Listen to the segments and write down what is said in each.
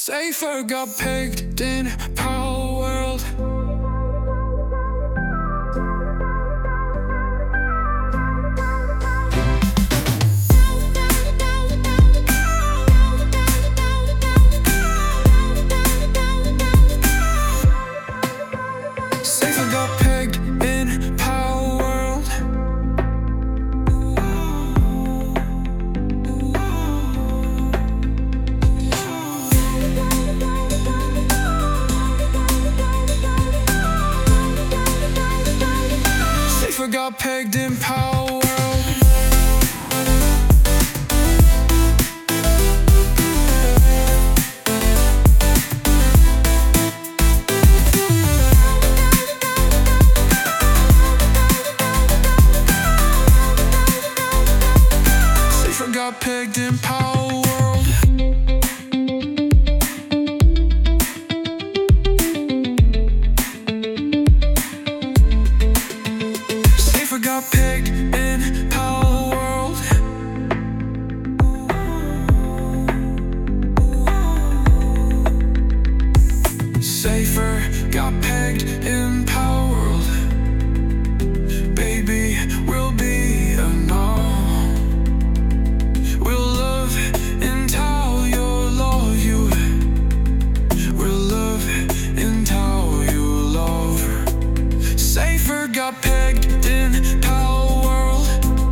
Safer got pegged in Power World. Safer got pegged in Power World. Safer got pegged in Power World. Safer got pegged in Power World. Safer got pegged in Power World. Safer got pegged in Power World. Baby, we'll be a norm. We'll love until you love you. We'll love until you love. Safer got pegged in Power World.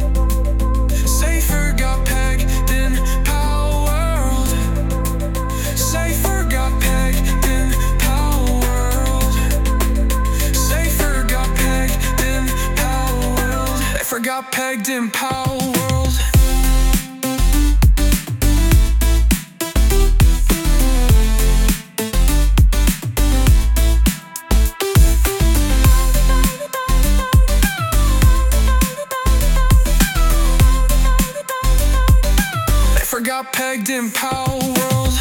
Safer got pegged in Power World. Safer got pegged in Power World. Safer got pegged in Power World. Safer got pegged in Power World. Safer got pegged in Power World.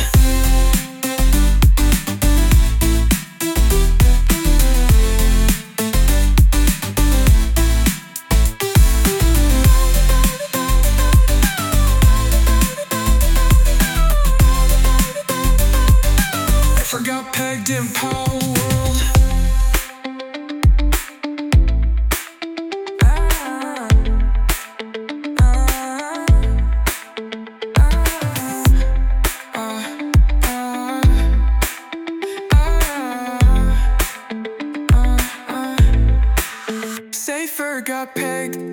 Safer got pegged in Power World. Safer got pegged